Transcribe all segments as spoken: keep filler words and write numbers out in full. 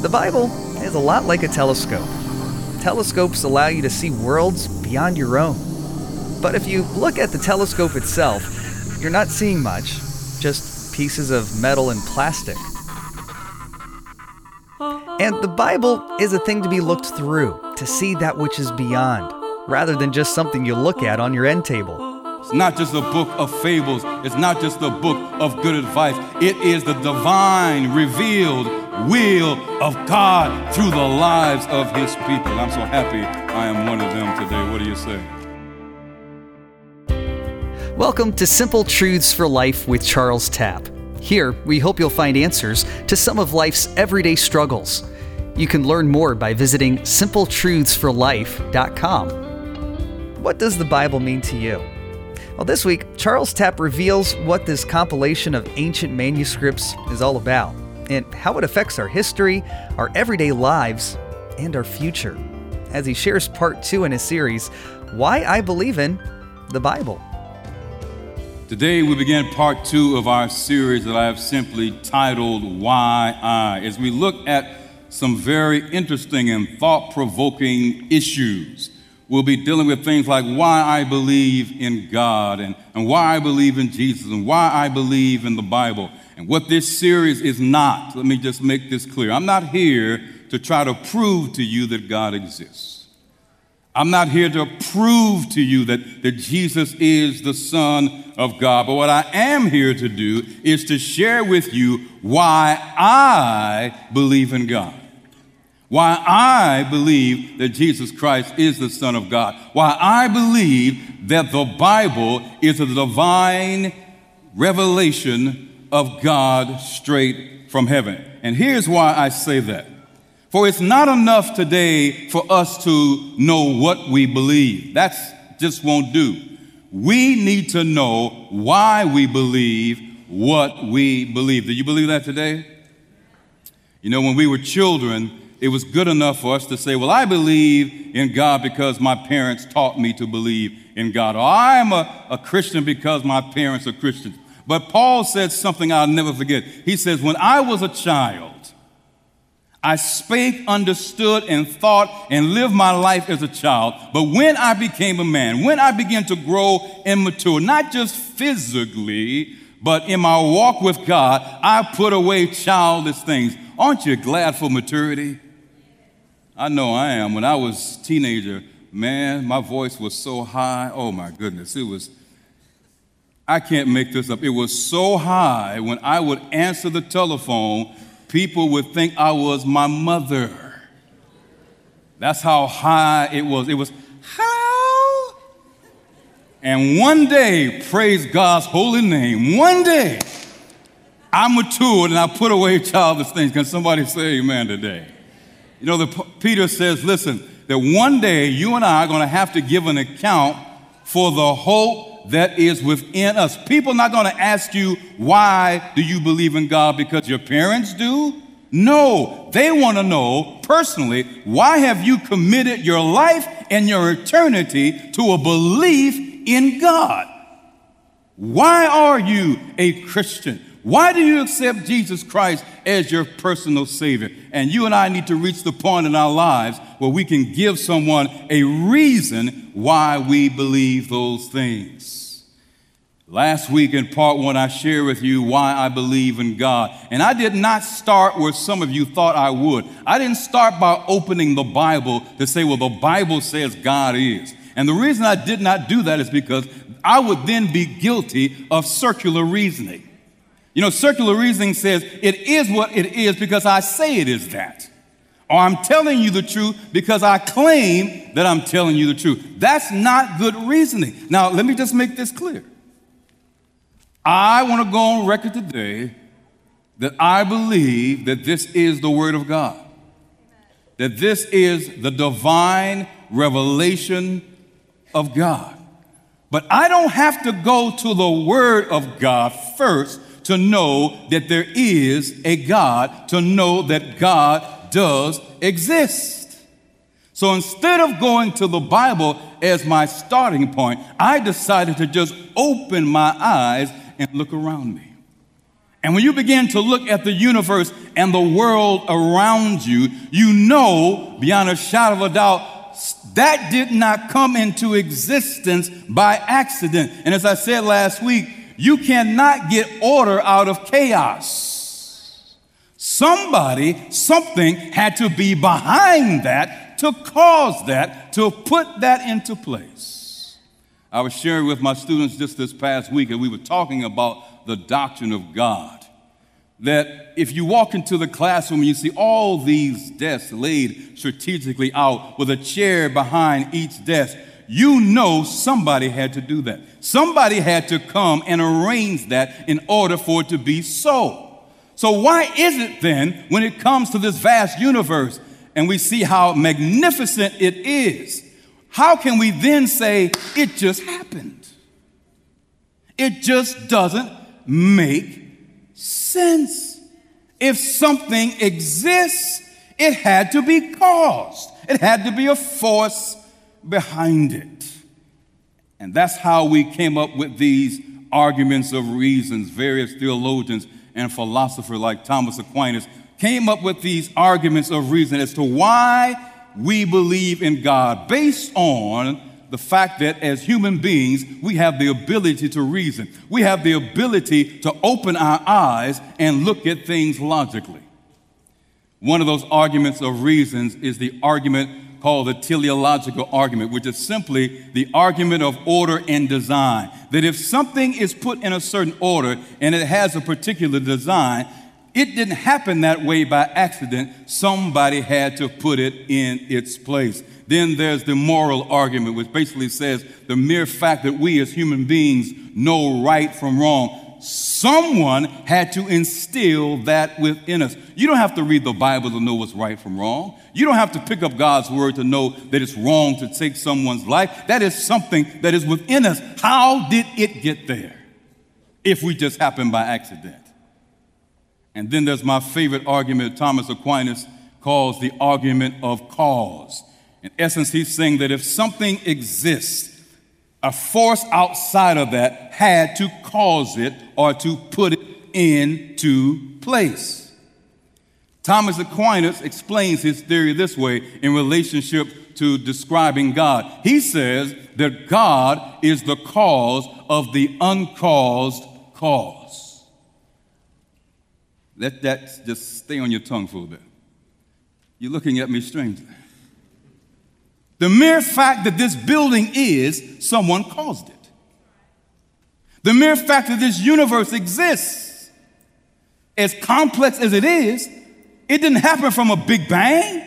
The Bible is a lot like a telescope. Telescopes allow you to see worlds beyond your own. But if you look at the telescope itself, you're not seeing much, just pieces of metal and plastic. And the Bible is a thing to be looked through, to see that which is beyond, rather than just something you look at on your end table. It's not just a book of fables. It's not just a book of good advice. It is the divine, revealed will of God through the lives of His people. I'm so happy I am one of them today. What do you say? Welcome to Simple Truths for Life with Charles Tapp. Here, we hope you'll find answers to some of life's everyday struggles. You can learn more by visiting simple truths for life dot com. What does the Bible mean to you? Well, this week, Charles Tapp reveals what this compilation of ancient manuscripts is all about and how it affects our history, our everyday lives, and our future, as he shares part two in his series, Why I Believe in the Bible. Today we begin part two of our series that I have simply titled, Why I, as we look at some very interesting and thought-provoking issues. We'll be dealing with things like why I believe in God and, and why I believe in Jesus and why I believe in the Bible. And what this series is not, let me just make this clear. I'm not here to try to prove to you that God exists. I'm not here to prove to you that, that Jesus is the Son of God. But what I am here to do is to share with you why I believe in God. Why I believe that Jesus Christ is the Son of God. Why I believe that the Bible is a divine revelation of God straight from heaven. And here's why I say that. For it's not enough today for us to know what we believe. That just won't do. We need to know why we believe what we believe. Do you believe that today? You know, when we were children, it was good enough for us to say, well, I believe in God because my parents taught me to believe in God. Or I'm a, a Christian because my parents are Christians. But Paul said something I'll never forget. He says, when I was a child, I spake, understood, and thought, and lived my life as a child. But when I became a man, when I began to grow and mature, not just physically, but in my walk with God, I put away childish things. Aren't you glad for maturity? I know I am. When I was a teenager, man, my voice was so high. Oh, my goodness. It was, I can't make this up. It was so high when I would answer the telephone, people would think I was my mother. That's how high it was. It was, hello? And one day, praise God's holy name, one day, I matured and I put away childish things. Can somebody say amen today? You know, the, Peter says, listen, that one day you and I are going to have to give an account for the hope that is within us. People are not going to ask you, why do you believe in God? Because your parents do? No, they want to know personally, why have you committed your life and your eternity to a belief in God? Why are you a Christian? Why do you accept Jesus Christ as your personal Savior? And you and I need to reach the point in our lives where we can give someone a reason why we believe those things. Last week in part one, I shared with you why I believe in God. And I did not start where some of you thought I would. I didn't start by opening the Bible to say, well, the Bible says God is. And the reason I did not do that is because I would then be guilty of circular reasoning. You know, circular reasoning says it is what it is because I say it is that. Or I'm telling you the truth because I claim that I'm telling you the truth. That's not good reasoning. Now, let me just make this clear. I want to go on record today that I believe that this is the Word of God. That this is the divine revelation of God. But I don't have to go to the Word of God first to know that there is a God, to know that God does exist. So instead of going to the Bible as my starting point, I decided to just open my eyes and look around me. And when you begin to look at the universe and the world around you, you know beyond a shadow of a doubt that did not come into existence by accident. And as I said last week, you cannot get order out of chaos. Somebody, something had to be behind that to cause that, to put that into place. I was sharing with my students just this past week, and we were talking about the doctrine of God. That if you walk into the classroom and you see all these desks laid strategically out with a chair behind each desk, you know somebody had to do that. Somebody had to come and arrange that in order for it to be so. So why is it then, when it comes to this vast universe and we see how magnificent it is, how can we then say it just happened? It just doesn't make sense. If something exists, it had to be caused. It had to be a force behind it. And that's how we came up with these arguments of reasons. Various theologians and philosophers like Thomas Aquinas came up with these arguments of reason as to why we believe in God, based on the fact that as human beings, we have the ability to reason. We have the ability to open our eyes and look at things logically. One of those arguments of reasons is the argument called the teleological argument, which is simply the argument of order and design. That if something is put in a certain order and it has a particular design, it didn't happen that way by accident. Somebody had to put it in its place. Then there's the moral argument, which basically says the mere fact that we as human beings know right from wrong, someone had to instill that within us. You don't have to read the Bible to know what's right from wrong. You don't have to pick up God's word to know that it's wrong to take someone's life. That is something that is within us. How did it get there if we just happened by accident? And then there's my favorite argument Thomas Aquinas calls the argument of cause. In essence, he's saying that if something exists, a force outside of that had to cause it or to put it into place. Thomas Aquinas explains his theory this way in relationship to describing God. He says that God is the cause of the uncaused cause. Let that just stay on your tongue for a bit. You're looking at me strangely. The mere fact that this building is, someone caused it. The mere fact that this universe exists, as complex as it is, it didn't happen from a big bang.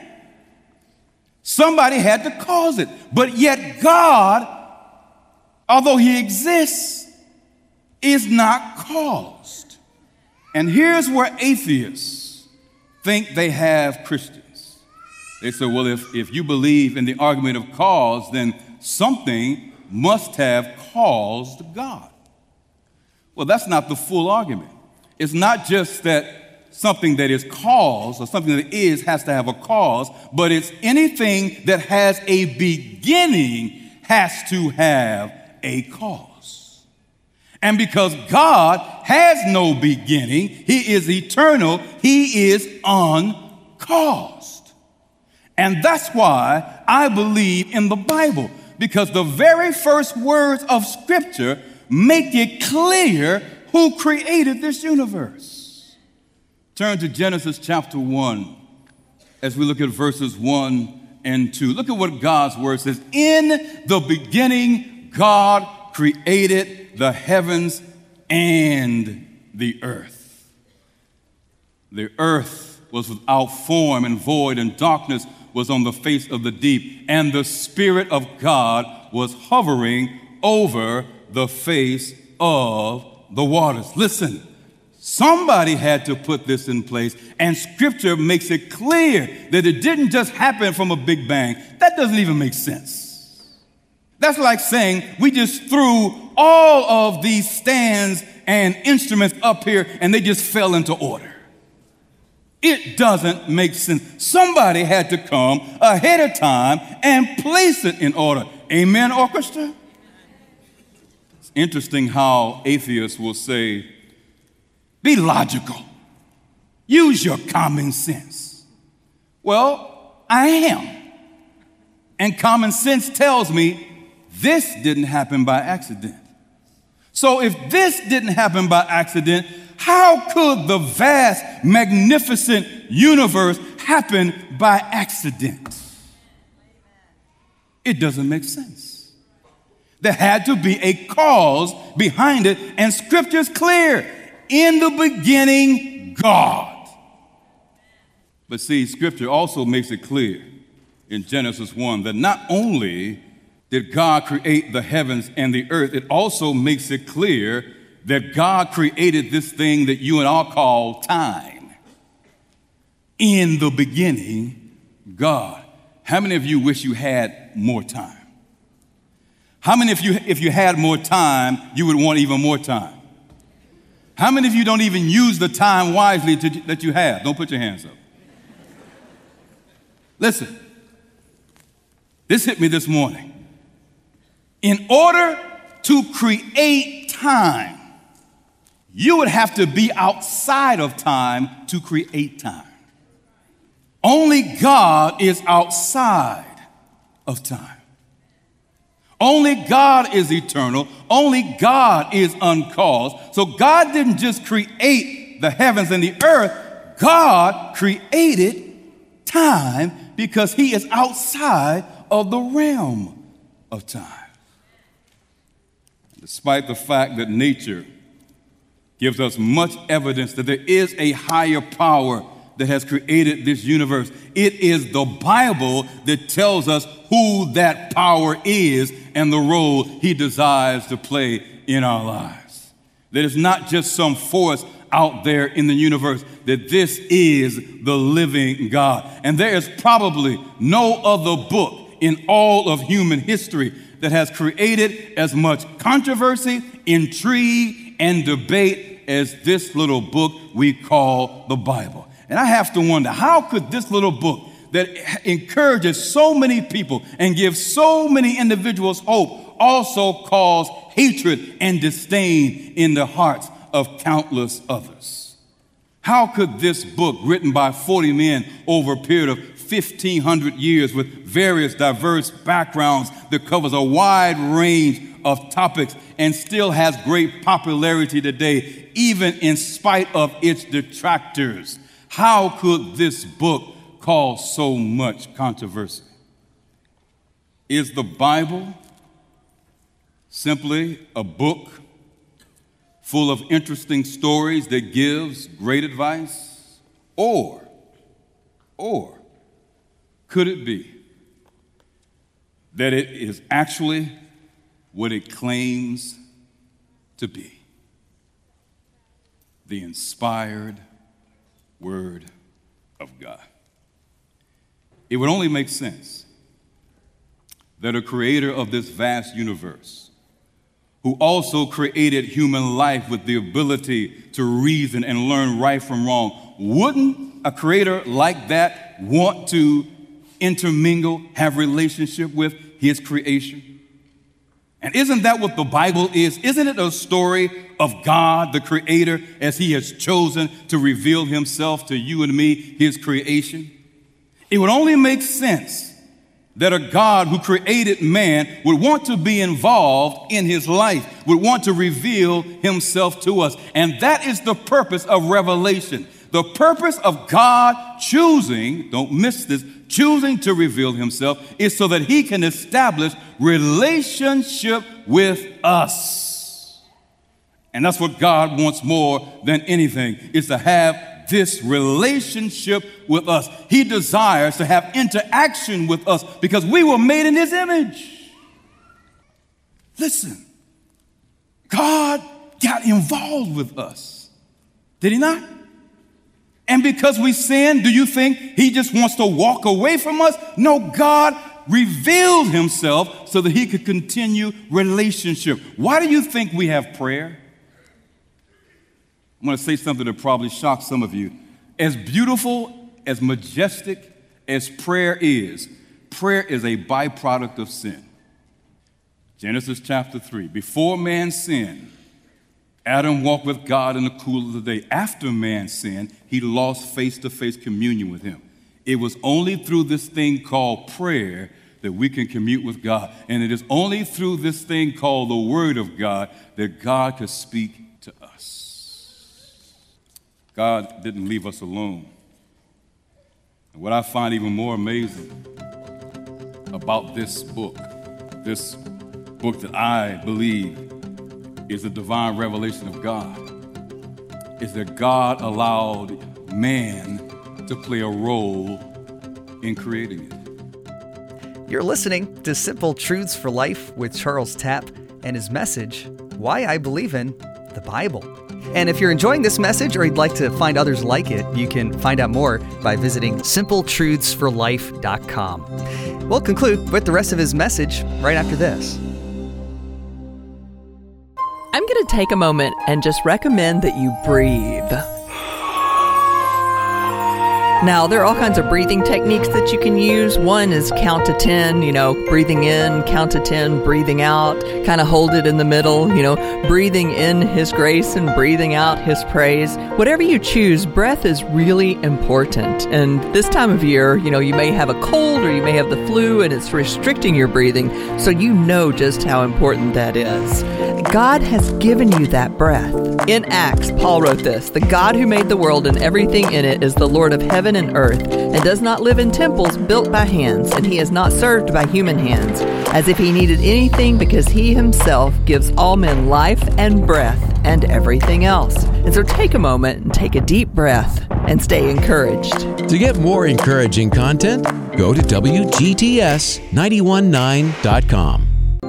Somebody had to cause it. But yet God, although he exists, is not caused. And here's where atheists think they have Christians. They say, well, if, if you believe in the argument of cause, then something must have caused God. Well, that's not the full argument. It's not just that something that is caused or something that is has to have a cause, but it's anything that has a beginning has to have a cause. And because God has no beginning, he is eternal, he is uncaused. And that's why I believe in the Bible, because the very first words of Scripture make it clear who created this universe. Turn to Genesis chapter one as we look at verses one and two. Look at what God's word says. In the beginning, God created the heavens and the earth. The earth was without form and void, and darkness was on the face of the deep, and the Spirit of God was hovering over the face of the waters. Listen, somebody had to put this in place, and Scripture makes it clear that it didn't just happen from a big bang. That doesn't even make sense. That's like saying we just threw all of these stands and instruments up here, and they just fell into order. It doesn't make sense. Somebody had to come ahead of time and place it in order. Amen, orchestra? It's interesting how atheists will say Be logical. Use your common sense. Well, I am. And common sense tells me this didn't happen by accident. So if this didn't happen by accident, how could the vast, magnificent universe happen by accident? It doesn't make sense. There had to be a cause behind it, and Scripture's clear. In the beginning, God. But see, Scripture also makes it clear in Genesis one that not only did God create the heavens and the earth, it also makes it clear that God created this thing that you and I call time. In the beginning, God. How many of you wish you had more time? How many of you, if you had more time, you would want even more time? How many of you don't even use the time wisely to, that you have? Don't put your hands up. Listen, this hit me this morning. In order to create time, you would have to be outside of time to create time. Only God is outside of time. Only God is eternal. Only God is uncaused. So God didn't just create the heavens and the earth. God created time because he is outside of the realm of time. Despite the fact that nature gives us much evidence that there is a higher power that has created this universe, it is the Bible that tells us who that power is and the role he desires to play in our lives. That it's not just some force out there in the universe, that this is the living God. And there is probably no other book in all of human history that has created as much controversy, intrigue, and debate as this little book we call the Bible. And I have to wonder, how could this little book that encourages so many people and gives so many individuals hope also cause hatred and disdain in the hearts of countless others? How could this book, written by forty men over a period of fifteen hundred years with various diverse backgrounds that covers a wide range of topics and still has great popularity today, even in spite of its detractors, how could this book cause so much controversy? Is the Bible simply a book full of interesting stories that gives great advice? Or, or could it be that it is actually what it claims to be? The inspired Word of God. It would only make sense that a creator of this vast universe, who also created human life with the ability to reason and learn right from wrong, wouldn't a creator like that want to intermingle, have relationship with his creation? And isn't that what the Bible is? Isn't it a story of God, the creator, as he has chosen to reveal himself to you and me, his creation? It would only make sense that a God who created man would want to be involved in his life, would want to reveal himself to us. And that is the purpose of revelation. The purpose of God choosing, don't miss this, choosing to reveal himself is so that he can establish relationship with us. And that's what God wants more than anything, is to have this relationship with us. He desires to have interaction with us because we were made in his image. Listen, God got involved with us, did he not? And because we sin, do you think he just wants to walk away from us? No, God revealed himself so that he could continue relationship. Why do you think we have prayer? I'm going to say something that probably shocks some of you. As beautiful, as majestic as prayer is, prayer is a byproduct of sin. Genesis chapter three. Before man sinned, Adam walked with God in the cool of the day. After man sinned, he lost face-to-face communion with him. It was only through this thing called prayer that we can commune with God. And it is only through this thing called the Word of God that God could speak to us. God didn't leave us alone. And what I find even more amazing about this book, this book that I believe is the divine revelation of God, is that God allowed man to play a role in creating it. You're listening to Simple Truths for Life with Charles Tapp and his message, Why I Believe in the Bible. And if you're enjoying this message or you'd like to find others like it, you can find out more by visiting simple truths for life dot com. We'll conclude with the rest of his message right after this. I'm going to take a moment and just recommend that you breathe. Now, there are all kinds of breathing techniques that you can use. One is count to ten, you know, breathing in, count to ten, breathing out, kind of hold it in the middle, you know, breathing in His grace and breathing out His praise. Whatever you choose, breath is really important. And this time of year, you know, you may have a cold or you may have the flu and it's restricting your breathing, so you know just how important that is. God has given you that breath. In Acts, Paul wrote this, "The God who made the world and everything in it is the Lord of heaven and earth, and does not live in temples built by hands, and He is not served by human hands, as if He needed anything, because He Himself gives all men life and breath and everything else." And so take a moment and take a deep breath and stay encouraged. To get more encouraging content, go to W G T S nine one nine dot com.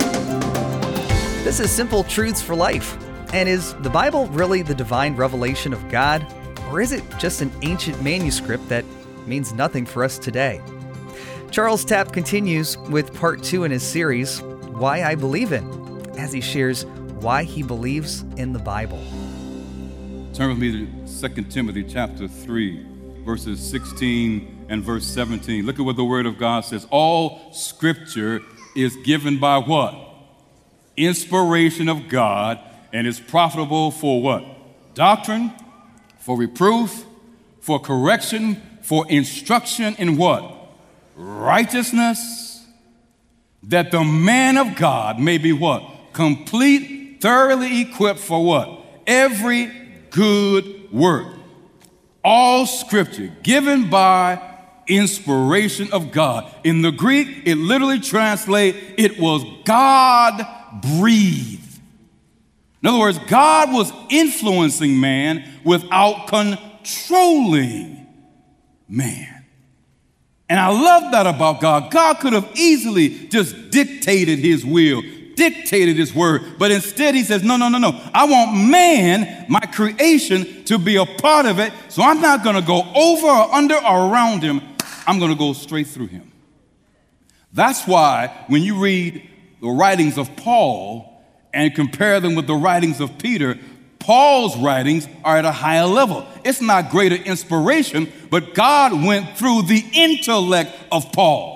This is Simple Truths for Life. And is the Bible really the divine revelation of God? Or is it just an ancient manuscript that means nothing for us today? Charles Tapp continues with part two in his series, Why I Believe In, as he shares why he believes in the Bible. Turn with me to Second Timothy chapter three, verses sixteen and verse seventeen. Look at what the Word of God says. All Scripture is given by what? Inspiration of God, and is profitable for what? Doctrine, for reproof, for correction, for instruction in what? Righteousness, that the man of God may be what? Complete, thoroughly equipped for what? Every good work. All Scripture given by inspiration of God. In the Greek, it literally translates, it was God breathed. In other words, God was influencing man without controlling man. And I love that about God. God could have easily just dictated His will, dictated His word, but instead He says, no, no, no, no. I want man, my creation, to be a part of it, so I'm not going to go over or under or around him. I'm going to go straight through him. That's why when you read the writings of Paul and compare them with the writings of Peter, Paul's writings are at a higher level. It's not greater inspiration, but God went through the intellect of Paul.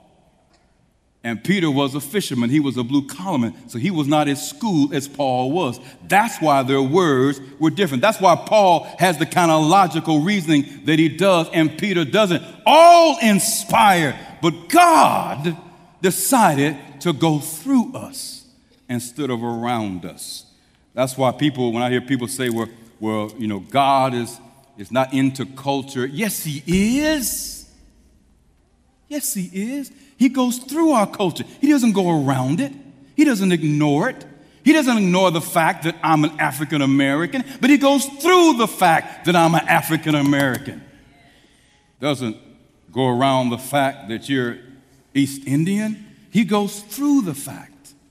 And Peter was a fisherman. He was a blue-collar man, so he was not as schooled as Paul was. That's why their words were different. That's why Paul has the kind of logical reasoning that he does, and Peter doesn't. All inspired, but God decided to go through us instead of around us. That's why people, when I hear people say, well, well, you know, God is, is not into culture. Yes, He is. Yes, He is. He goes through our culture. He doesn't go around it. He doesn't ignore it. He doesn't ignore the fact that I'm an African American, but He goes through the fact that I'm an African American. Doesn't go around the fact that you're East Indian. He goes through the fact.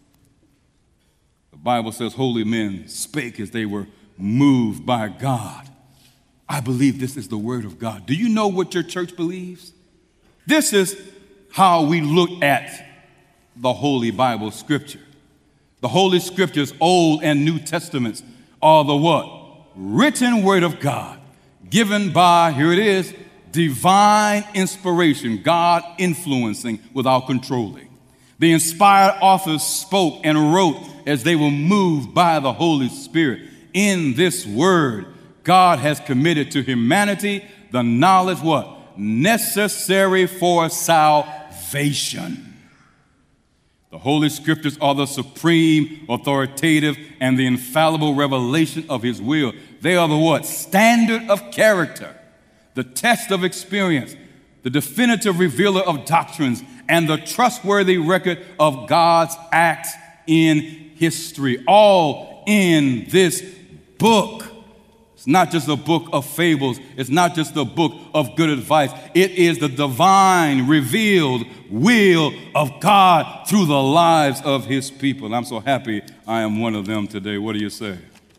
The Bible says holy men spake as they were moved by God. I believe this is the Word of God. Do you know what your church believes? This is how we look at the Holy Bible Scripture. The Holy Scriptures, Old and New Testaments, are the what? Written Word of God, given by, here it is, divine inspiration, God influencing without controlling. The inspired authors spoke and wrote as they were moved by the Holy Spirit. In this word, God has committed to humanity the knowledge what? Necessary for salvation. The Holy Scriptures are the supreme, authoritative, and the infallible revelation of His will. They are the what? Standard of character, the test of experience, the definitive revealer of doctrines, and the trustworthy record of God's acts in history. All in this book. It's not just a book of fables. It's not just a book of good advice. It is the divine, revealed will of God through the lives of His people. And I'm so happy I am one of them today. What do you say?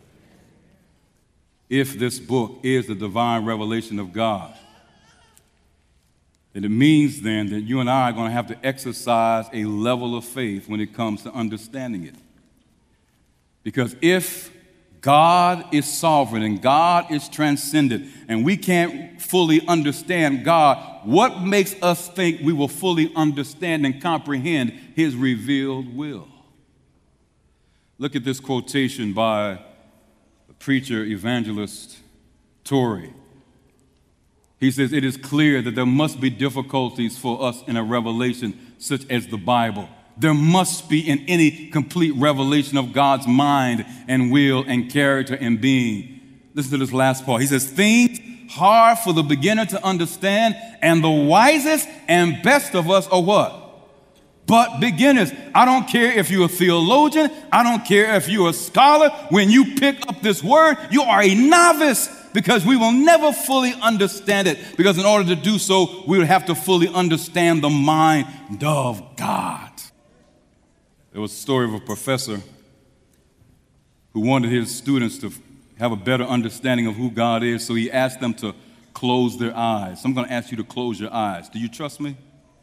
If this book is the divine revelation of God, then it means then that you and I are going to have to exercise a level of faith when it comes to understanding it. Because if God is sovereign and God is transcendent, and we can't fully understand God, what makes us think we will fully understand and comprehend His revealed will? Look at this quotation by the preacher, evangelist Torrey. He says, "It is clear that there must be difficulties for us in a revelation such as the Bible. There must be in any complete revelation of God's mind and will and character and being." Listen to this last part. He says, "Things hard for the beginner to understand, and the wisest and best of us are what? But beginners." I don't care if you're a theologian. I don't care if you're a scholar. When you pick up this word, you are a novice, because we will never fully understand it. Because in order to do so, we would have to fully understand the mind of God. There was a story of a professor who wanted his students to have a better understanding of who God is, so he asked them to close their eyes. So I'm going to ask you to close your eyes. Do you trust me?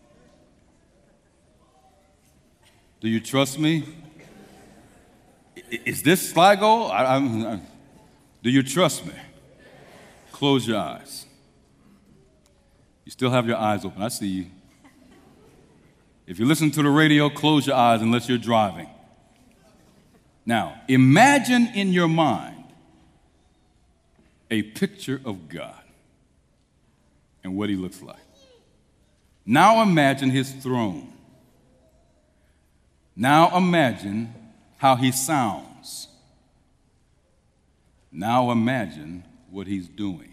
Do you trust me? Is this Sligo? I, I'm, I, do you trust me? Close your eyes. You still have your eyes open. I see you. If you listen to the radio, close your eyes unless you're driving. Now, imagine in your mind a picture of God and what He looks like. Now imagine His throne. Now imagine how He sounds. Now imagine what He's doing.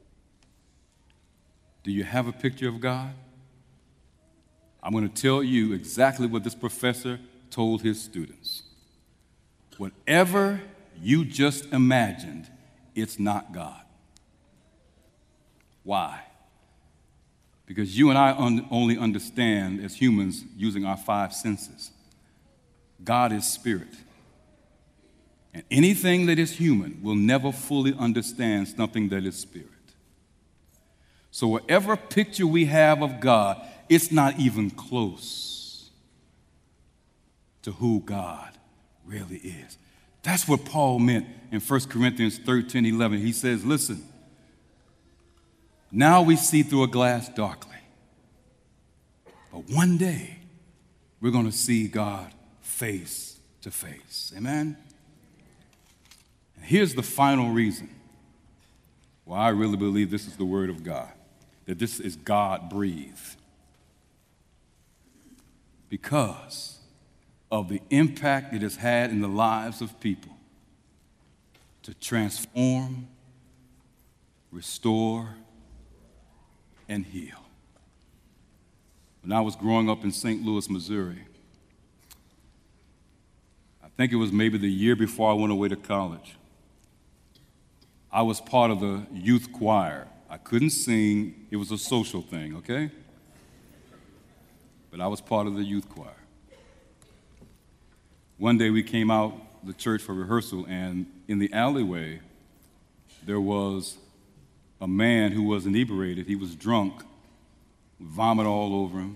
Do you have a picture of God? I'm going to tell you exactly what this professor told his students. Whatever you just imagined, it's not God. Why? Because you and I un- only understand as humans using our five senses. God is spirit. And anything that is human will never fully understand something that is spirit. So whatever picture we have of God, it's not even close to who God really is. That's what Paul meant in First Corinthians thirteen eleven. He says, listen, now we see through a glass darkly, but one day we're going to see God face to face. Amen? And here's the final reason why I really believe this is the Word of God, that this is God-breathed. Because of the impact it has had in the lives of people to transform, restore, and heal. When I was growing up in Saint Louis, Missouri, I think it was maybe the year before I went away to college, I was part of the youth choir. I couldn't sing. It was a social thing, okay? But I was part of the youth choir. One day we came out the church for rehearsal, and in the alleyway, there was a man who was inebriated. He was drunk, vomit all over him.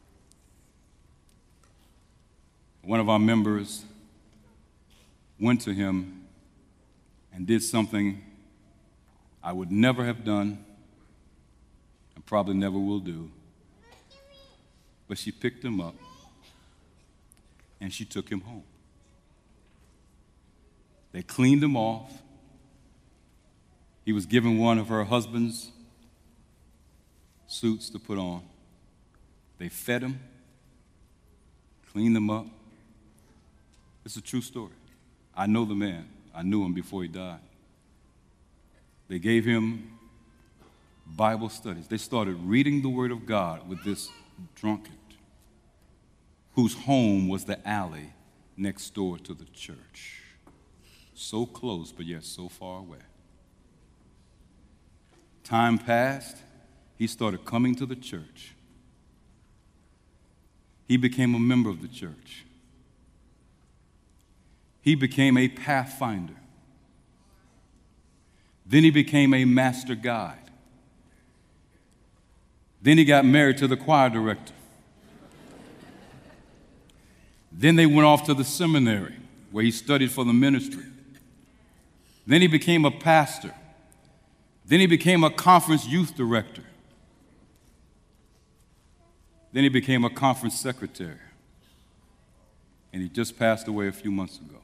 One of our members went to him and did something I would never have done and probably never will do. But she picked him up and she took him home. They cleaned him off. He was given one of her husband's suits to put on. They fed him, cleaned him up. It's a true story. I know the man. I knew him before he died. They gave him Bible studies. They started reading the Word of God with this drunkard whose home was the alley next door to the church. So close, but yet so far away. Time passed. He started coming to the church. He became a member of the church. He became a pathfinder. Then he became a master guide. Then he got married to the choir director. Then they went off to the seminary where he studied for the ministry. Then he became a pastor. Then he became a conference youth director. Then he became a conference secretary. And he just passed away a few months ago.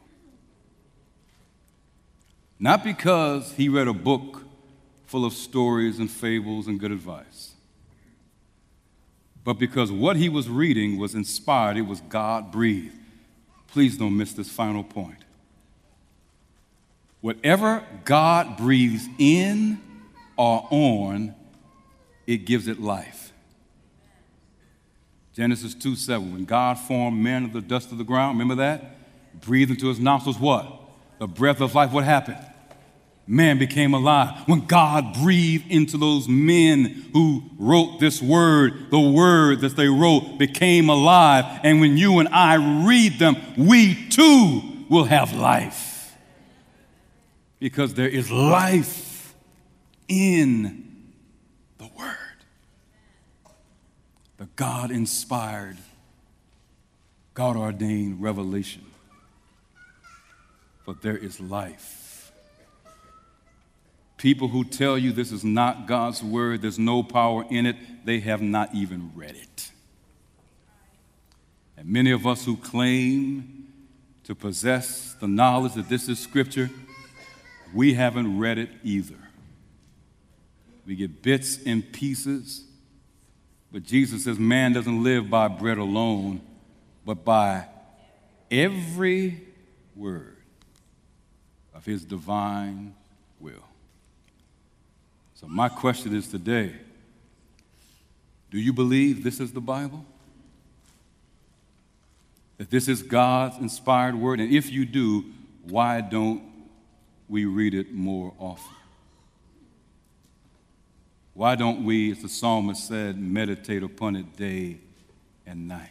Not because he read a book full of stories and fables and good advice, but because what he was reading was inspired, it was God-breathed. Please don't miss this final point. Whatever God breathes in or on, it gives it life. Genesis two seven, when God formed man of the dust of the ground, remember that? Breathed into his nostrils what? The breath of life. What happened? Man became alive. When God breathed into those men who wrote this word, the word that they wrote became alive. And when you and I read them, we too will have life. Because there is life in the word. The God-inspired, God-ordained revelation. But there is life. People who tell you this is not God's word, there's no power in it, they have not even read it. And many of us who claim to possess the knowledge that this is Scripture, we haven't read it either. We get bits and pieces, but Jesus says man doesn't live by bread alone, but by every word of his divine will. So my question is today, do you believe this is the Bible? That this is God's inspired word? And if you do, why don't we read it more often? Why don't we, as the psalmist said, meditate upon it day and night?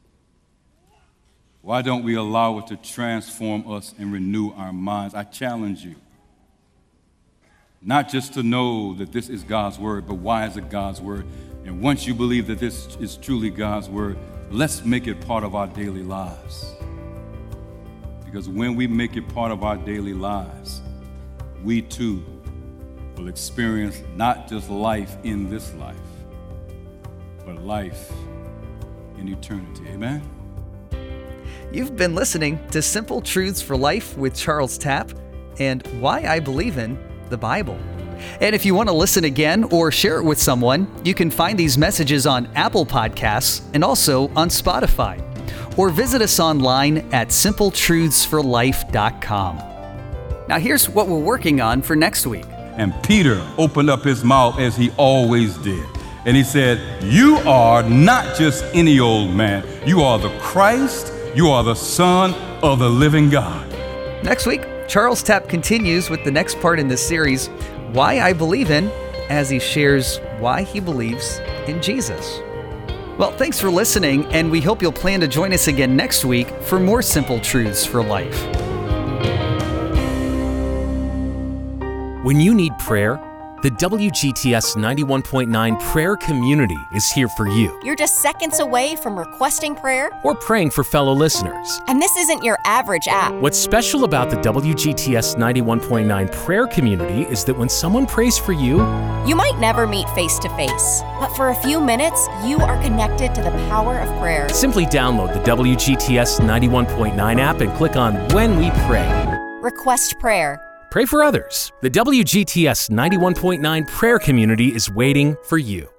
Why don't we allow it to transform us and renew our minds? I challenge you. Not just to know that this is God's word, but why is it God's word? And once you believe that this is truly God's word, let's make it part of our daily lives. Because when we make it part of our daily lives, we too will experience not just life in this life, but life in eternity. Amen? You've been listening to Simple Truths for Life with Charles Tapp and Why I Believe in the Bible. And if you want to listen again or share it with someone, you can find these messages on Apple Podcasts and also on Spotify. Or visit us online at simple truths for life dot com. Now here's what we're working on for next week. And Peter opened up his mouth as he always did. And he said, you are not just any old man. You are the Christ. You are the Son of the living God. Next week, Charles Tapp continues with the next part in this series, Why I Believe In, as he shares why he believes in Jesus. Well, thanks for listening, and we hope you'll plan to join us again next week for more Simple Truths for Life. When you need prayer, the W G T S ninety-one point nine prayer community is here for you. You're just seconds away from requesting prayer or praying for fellow listeners. And this isn't your average app. What's special about the W G T S ninety-one point nine prayer community is that when someone prays for you, you might never meet face to face, but for a few minutes, you are connected to the power of prayer. Simply download the W G T S ninety-one point nine app and click on When We Pray. Request prayer. Pray for others. The W G T S ninety-one point nine prayer community is waiting for you.